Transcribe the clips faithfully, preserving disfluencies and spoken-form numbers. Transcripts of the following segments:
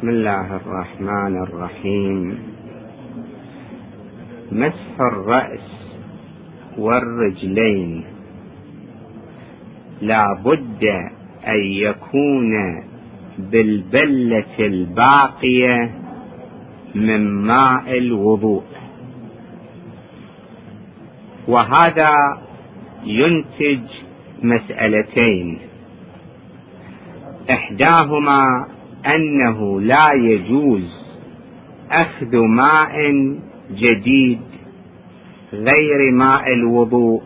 بسم الله الرحمن الرحيم. مسح الرأس والرجلين لا بد أن يكون بالبلة الباقية من ماء الوضوء، وهذا ينتج مسألتين: إحداهما أنه لا يجوز أخذ ماء جديد غير ماء الوضوء،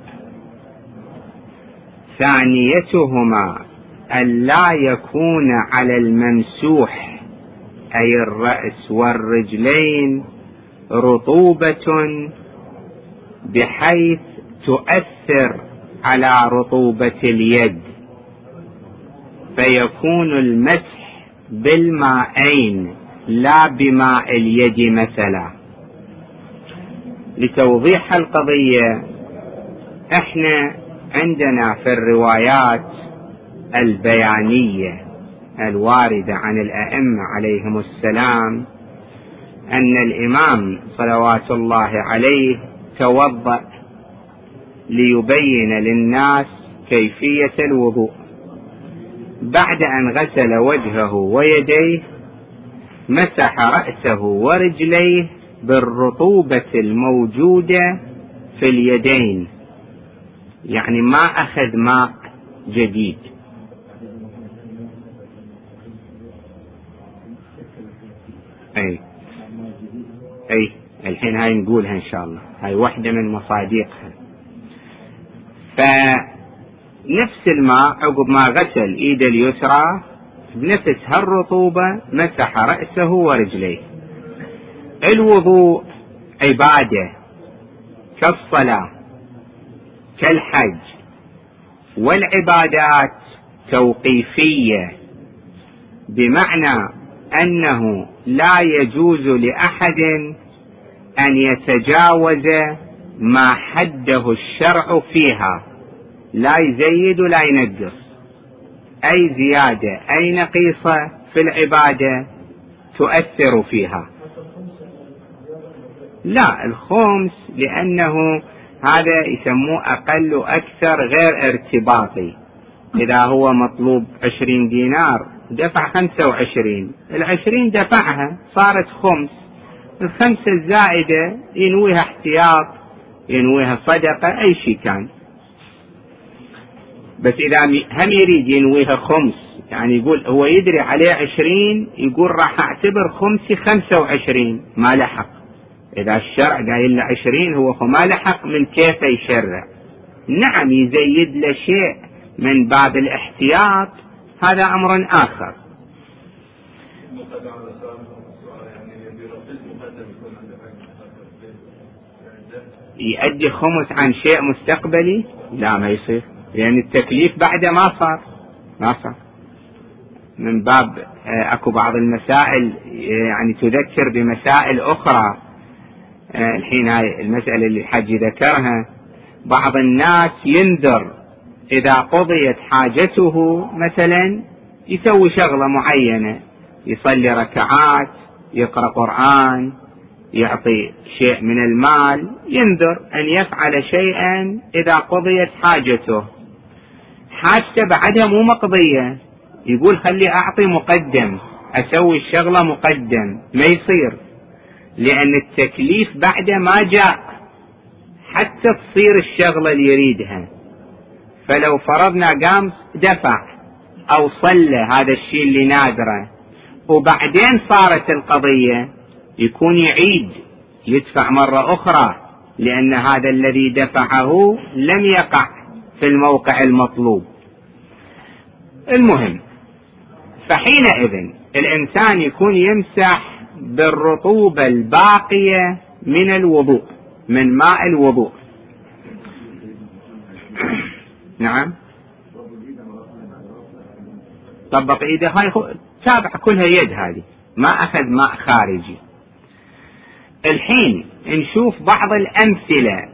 ثانيتهما أن لا يكون على الممسوح أي الرأس والرجلين رطوبة بحيث تؤثر على رطوبة اليد، فيكون المسح بالماءين لا بماء اليد مثلا. لتوضيح القضية، احنا عندنا في الروايات البيانية الواردة عن الأئمة عليهم السلام أن الإمام صلوات الله عليه توضأ ليبين للناس كيفية الوضوء، بعد أن غسل وجهه ويديه مسح رأسه ورجليه بالرطوبة الموجودة في اليدين، يعني ما أخذ ماء جديد. أي أي الحين هاي نقولها إن شاء الله، هاي واحدة من مصادقها. فنفس الماء عقب ما غسل إيد اليسرى بنفس هالرطوبة مسح رأسه ورجليه. الوضوء عبادة كالصلاة كالحج، والعبادات توقيفية، بمعنى أنه لا يجوز لأحد أن يتجاوز ما حده الشرع فيها، لا يزيد ولا ينقص، أي زيادة أي نقيصة في العبادة تؤثر فيها. لا، الخمس لأنه هذا يسموه أقل وأكثر غير ارتباطي، إذا هو مطلوب عشرين دينار دفع خمسة وعشرين، العشرين دفعها صارت خمس، الخمسة الزائدة ينويها احتياط، ينويها صدقة، أي شيء كان. بس إذا هم يريد ينويها خمس، يعني يقول هو يدري عليه عشرين، يقول راح أعتبر خمسي خمسة وعشرين، ما لحق. إذا الشرع قايل له عشرين هو ما لحق من كيف يشرع. نعم يزيد له شيء من باب الاحتياط، هذا أمر آخر. يؤدي خمس عن شيء مستقبلي؟ لا، ما يصير، لأن التكليف بعد ما صار ما صار. من باب أكو بعض المسائل يعني تذكر بمسائل أخرى. الحين هاي المسألة اللي الحج ذكرها، بعض الناس ينذر إذا قضيت حاجته مثلا يسوي شغلة معينة، يصلي ركعات، يقرأ قرآن، يعطي شيء من المال، ينذر أن يفعل شيئا إذا قضيت حاجته. حاجته بعدها مو مقضية، يقول خلي أعطي مقدم، أسوي الشغلة مقدم، ما يصير، لأن التكليف بعد ما جاء حتى تصير الشغلة اللي يريدها. فلو فرضنا قام دفع أو صلى هذا الشيء اللي نادره، وبعدين صارت القضية، يكون يعيد يدفع مرة أخرى، لأن هذا الذي دفعه لم يقع في الموقع المطلوب. المهم، فحينئذ الإنسان يكون يمسح بالرطوبة الباقية من الوضوء، من ماء الوضوء. نعم، طبق ايده، هاي تابع كلها يد، هذه ما اخذ ماء خارجي. الحين نشوف بعض الامثلة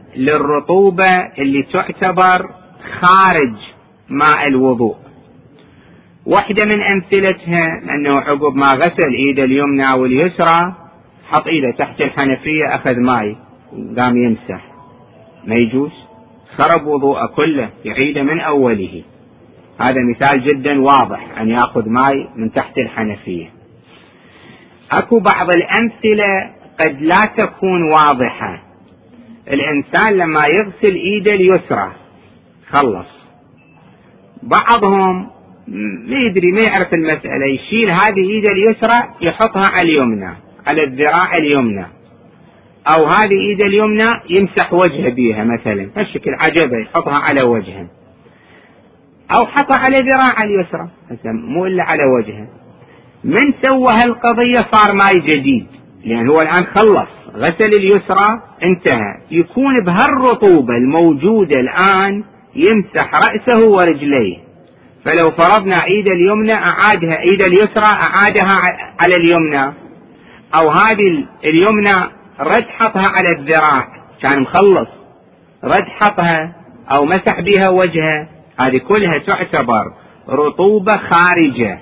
للرطوبة اللي تعتبر خارج ماء الوضوء. واحدة من أمثلتها أنه عقب ما غسل إيده اليمنى واليسرى حط إيده تحت الحنفية أخذ ماء قام يمسح، ما يجوز، خرب وضوءه كله، يعيده من أوله. هذا مثال جدا واضح، أن يأخذ ماء من تحت الحنفية. أكو بعض الأمثلة قد لا تكون واضحة. الإنسان لما يغسل إيده اليسرى خلص، بعضهم ما يدري ما يعرف المسألة، يشيل هذه إيده اليسرى يحطها على اليمنى، على الذراع اليمنى، أو هذه إيده اليمنى يمسح وجهه بيها مثلا، هالشكل عجبه يحطها على وجهه، أو حطها على ذراع اليسرى مو إلا على وجهه. من سوى هالقضية صار ماء جديد، لأن هو الآن خلص غسل اليسرى انتهى، يكون بهالرطوبة الموجودة الآن يمسح رأسه ورجليه. فلو فرضنا ايد اليمنى اعادها، ايد اليسرى اعادها على اليمنى، او هذه اليمنى رد حطها على الذراع، كان مخلص رد حطها او مسح بها وجهه، هذه كلها تعتبر رطوبة خارجة.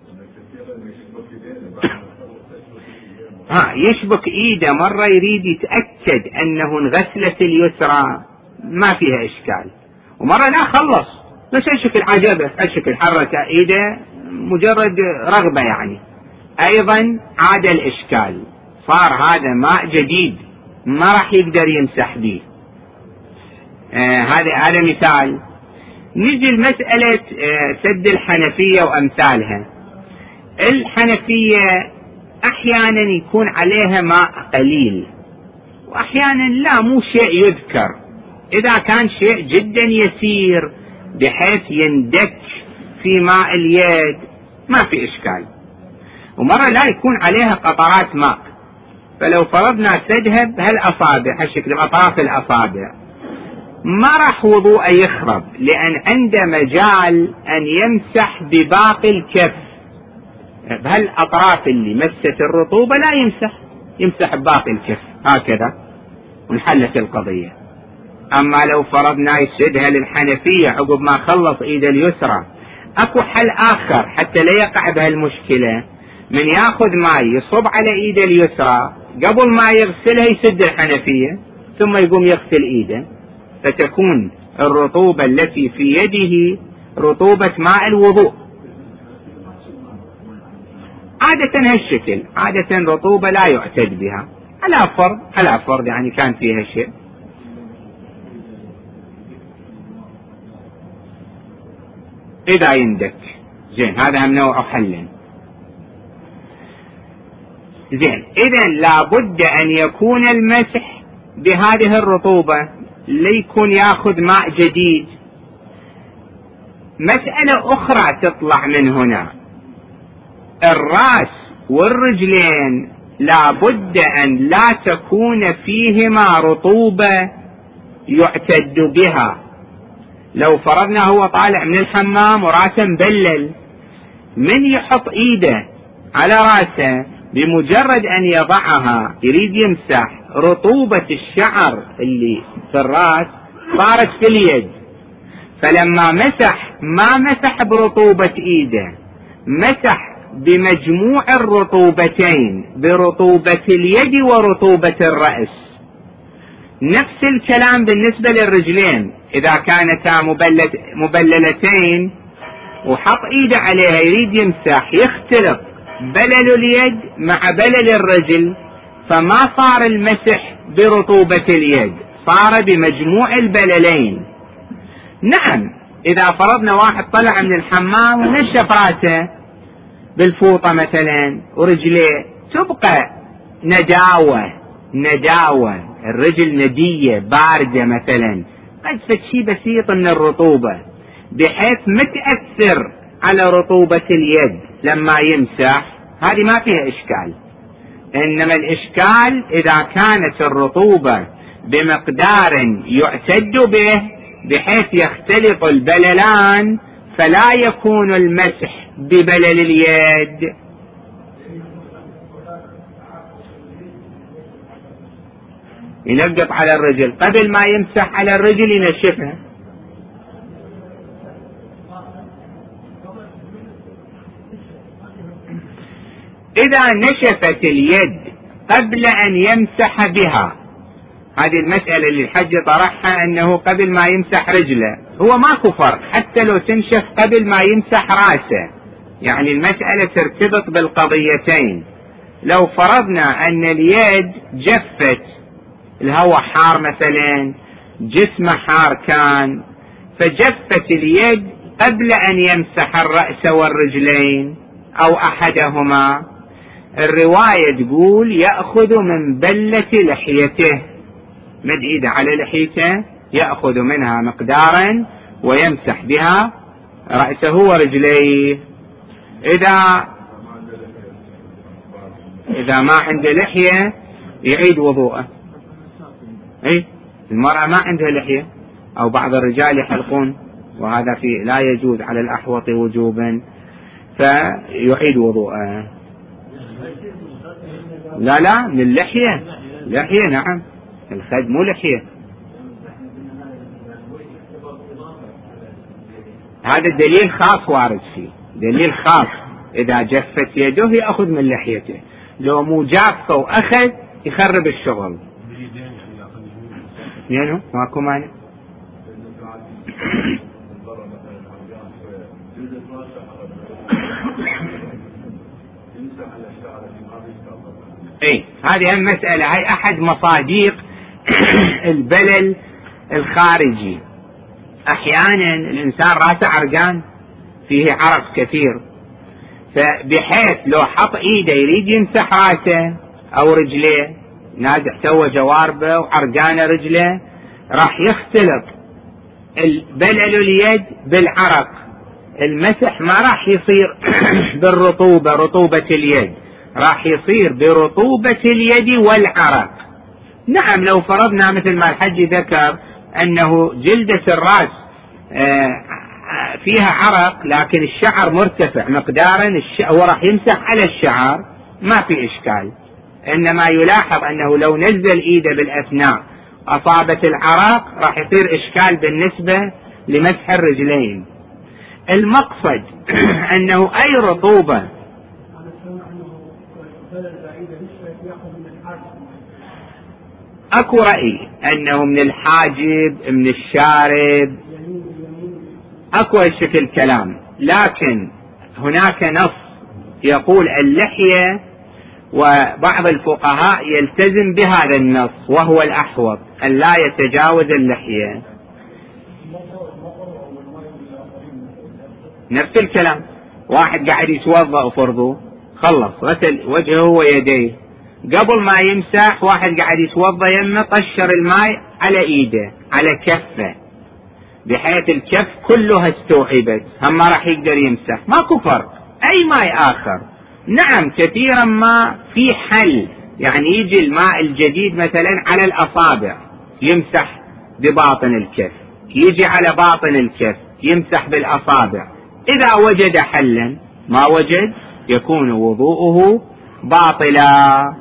ها يشبك ايده مرة يريد يتأكد انه انغسلت اليسرى ما فيها اشكال، ومرة لا خلص بس هالشكل عجبه، هالشكل حرك ايده مجرد رغبة يعني، ايضا عاد الاشكال، صار هذا ماء جديد ما راح يقدر يمسح به. آه هذا هذا مثال. نجي لمسألة آه سد الحنفية وامثالها. الحنفية احيانا يكون عليها ماء قليل، واحيانا لا مو شيء يذكر. اذا كان شيء جدا يسير بحيث يندك في ماء اليد ما في اشكال، ومرة لا يكون عليها قطرات ماء، فلو فرضنا سدها بهالاصابع هالشكل باطراف الاصابع ما راح وضوء يخرب، لان عنده مجال ان يمسح بباقي الكف، بهالاطراف اللي مست الرطوبة لا يمسح، يمسح بباقي الكف هكذا ونحلت القضية. اما لو فرضنا يسدها للحنفية عقب ما خلص ايده اليسرى، اكو حل اخر حتى لا يقع بهالمشكلة، من ياخذ ماء يصب على ايده اليسرى قبل ما يغسلها يسد الحنفية ثم يقوم يغسل ايده، فتكون الرطوبة التي في يده رطوبة ماء الوضوء. عادة هالشكل، عادة رطوبة لا يعتد بها، على فرض على فرض يعني كان فيها شيء. إذا يندك زين هذا هم نوع حل. زين إذا لابد أن يكون المسح بهذه الرطوبة ليكون ياخذ ماء جديد. مسألة أخرى تطلع من هنا، الرأس والرجلين لابد أن لا تكون فيهما رطوبة يعتد بها. لو فرضنا هو طالع من الحمام وراسه مبلل، من يحط ايده على راسه بمجرد ان يضعها يريد يمسح، رطوبة الشعر اللي في الراس صارت في اليد، فلما مسح ما مسح برطوبة ايده، مسح بمجموع الرطوبتين، برطوبة اليد ورطوبة الرأس. نفس الكلام بالنسبة للرجلين، إذا كانتا مبللتين وحط إيده عليها يريد يمسح، يختلط بلل اليد مع بلل الرجل، فما صار المسح برطوبة اليد، صار بمجموع البللين. نعم إذا فرضنا واحد طلع من الحمام ونشف راسه بالفوطة مثلا ورجليه تبقى نداوة نداوة الرجل ندية باردة مثلا، قد شيء بسيط من الرطوبة بحيث متأثر على رطوبة اليد لما يمسح، هذه ما فيها إشكال. إنما الإشكال إذا كانت الرطوبة بمقدار يعتد به بحيث يختلط البللان، فلا يكون المسح ببلل اليد. ينقط على الرجل قبل ما يمسح على الرجل ينشفها. إذا نشفت اليد قبل أن يمسح بها، هذه المسألة اللي الحج طرحها أنه قبل ما يمسح رجله، هو ماكو فرق حتى لو تنشف قبل ما يمسح رأسه، يعني المسألة ترتبط بالقضيتين. لو فرضنا أن اليد جفت، الهواء حار مثلا، جسمه حار كان، فجفت اليد قبل أن يمسح الرأس والرجلين أو أحدهما، الرواية تقول يأخذ من بلة لحيته، مد إيده على لحيته يأخذ منها مقدارا ويمسح بها رأسه ورجليه. إذا إذا ما عنده لحية يعيد وضوءه. أي المرأة ما عندها لحية، أو بعض الرجال يحلقون، وهذا في لا يجوز على الأحوط وجوبا، فيعيد وضوءه. لا لا من اللحية، لحية نعم، الخد مو لحية. هذا الدليل خاص وارد فيه، دليل خاص، إذا جفت يده يأخذ من لحيته، لو مو جافة وأخذ يخرب الشغل. يعني ماكو مانع. اي هذه هم مسألة، هاي أحد مصادق البلل الخارجي. أحيانا الإنسان راسه عرقان فيه عرق كثير، فبحيث لو حط إيده يريد يمسح راسه أو رجليه، نازح سوى جواربه وعرقانه رجله، راح يختلط البلل اليد بالعرق، المسح ما راح يصير بالرطوبة، رطوبة اليد راح يصير برطوبة اليد والعرق. نعم لو فرضنا مثل ما الحج ذكر أنه جلدة الرأس فيها عرق لكن الشعر مرتفع مقدارا، هو راح يمسح على الشعر ما في إشكال، إنما يلاحظ أنه لو نزل إيده بالأثناء أصابت العرق راح يصير إشكال بالنسبة لمسح الرجلين. المقصد أنه أي رطوبة أكو رأي أنه من الحاجب من الشارب، أكو الشكل كلام، لكن هناك نص يقول اللحية، وبعض الفقهاء يلتزم بهذا النص وهو الأحوط أن لا يتجاوز اللحية. نفس الكلام، واحد قاعد يتوضأ فرضه خلص غسل وجهه ويديه، قبل ما يمسح واحد قاعد يتوضأ يمه طشر الماء على ايده على كفه، بحيث الكف كلها استوعبت، هم ما راح يقدر يمسح، ماكو فرق اي ماء اخر. نعم كثيرا ما في حل، يعني يجي الماء الجديد مثلا على الاصابع يمسح بباطن الكف، يجي على باطن الكف يمسح بالاصابع، اذا وجد حلا، ما وجد يكون وضوءه باطلا.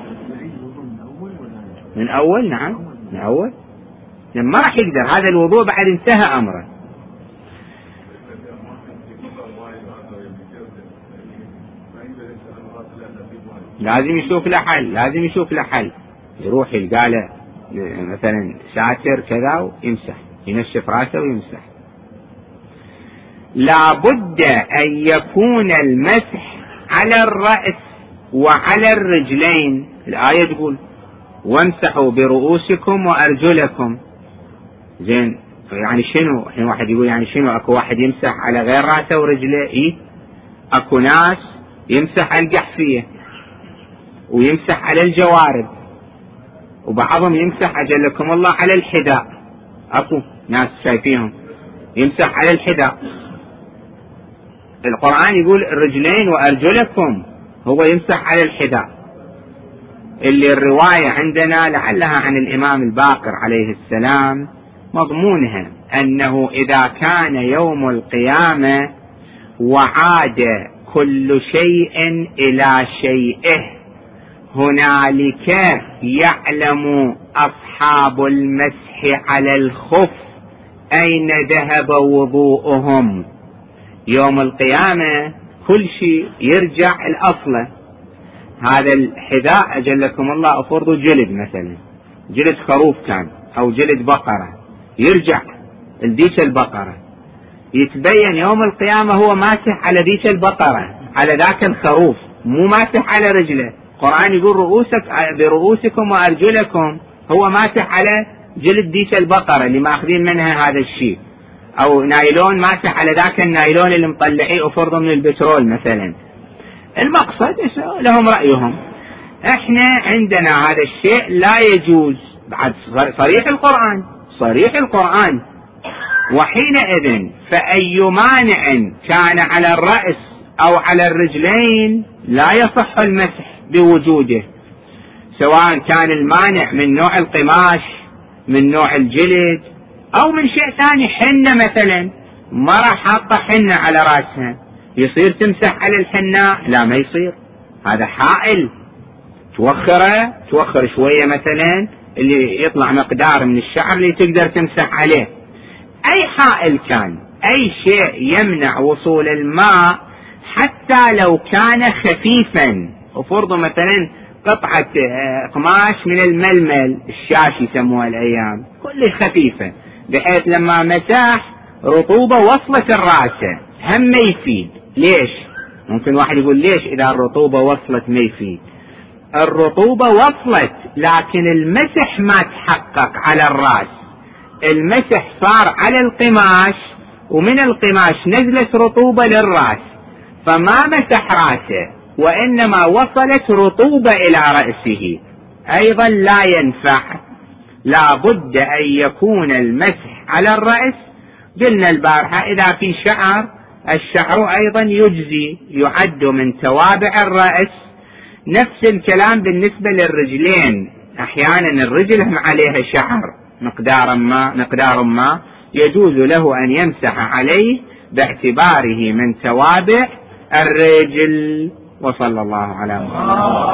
من اول نعم من اول، لما ما راح يقدر، هذا الوضوء بعد انتهى امره. لازم يشوف له حل، لازم يشوف له حل، يروح يلقى له مثلا ساتر كذا ويمسح، ينشف راسه ويمسح. لابد ان يكون المسح على الرأس وعلى الرجلين، الآية تقول وامسحوا برؤوسكم وأرجلكم. زين يعني شنو؟ الحين واحد يقول يعني شنو، اكو واحد يمسح على غير راسه ورجله؟ ايه اكو ناس يمسح على القحفية ويمسح على الجوارب، وبعضهم يمسح أجلكم الله على الحذاء، اكو ناس شايفيهم يمسح على الحذاء. القرآن يقول الرجلين وأرجلكم، هو يمسح على الحذاء. اللي الرواية عندنا لعلها عن الإمام الباقر عليه السلام، مضمونها أنه إذا كان يوم القيامة وعاد كل شيء إلى شيئه، هنالك يعلم أصحاب المسح على الخف أين ذهب وضوءهم. يوم القيامة كل شيء يرجع الأصل، هذا الحذاء أجلكم الله أفرضوا جلد مثلا، جلد خروف كان أو جلد بقرة، يرجع لذيك البقرة، يتبين يوم القيامة هو ماسح على ذيك البقرة، على ذاك الخروف، مو ماسح على رجله. القرآن يقول رؤوسك برؤوسكم وأرجلكم، هو ماسح على جلد ذيك البقرة اللي ماخذين منها هذا الشيء، أو نايلون ماسح على ذاك النايلون اللي مطلعيه أفرضه من البترول مثلا. المقصد لهم رأيهم. احنا عندنا هذا الشيء لا يجوز، بعد صريح القرآن، صريح القرآن. وحينئذ فأي مانع كان على الرأس أو على الرجلين لا يصح المسح بوجوده، سواء كان المانع من نوع القماش، من نوع الجلد، أو من شيء ثاني. حنة مثلا، مرة حاطة حنة على رأسها، يصير تمسح على الحناء؟ لا، ما يصير. هذا حائل، توخره توخر شوية مثلا اللي يطلع مقدار من الشعر اللي تقدر تمسح عليه. أي حائل كان، أي شيء يمنع وصول الماء حتى لو كان خفيفا، وفرض مثلا قطعة قماش من الململ، الشاش يسموها الأيام، كل خفيفة، بحيث لما مساح رطوبة وصلت الرأسة هم ما يفيد. ليش؟ ممكن واحد يقول ليش إذا الرطوبة وصلت ما يفيد؟ الرطوبة وصلت لكن المسح ما تحقق على الرأس، المسح صار على القماش، ومن القماش نزلت رطوبة للرأس، فما مسح رأسه، وإنما وصلت رطوبة إلى رأسه، أيضا لا ينفع. لا بد أن يكون المسح على الرأس. قلنا البارحة إذا في شعر، الشعر أيضا يجزي، يعد من توابع الرأس. نفس الكلام بالنسبة للرجلين، أحيانا الرجل هم عليها شعر مقدار ما مقدار ما يجوز له أن يمسح عليه باعتباره من توابع الرجل. وصلى الله على محمد.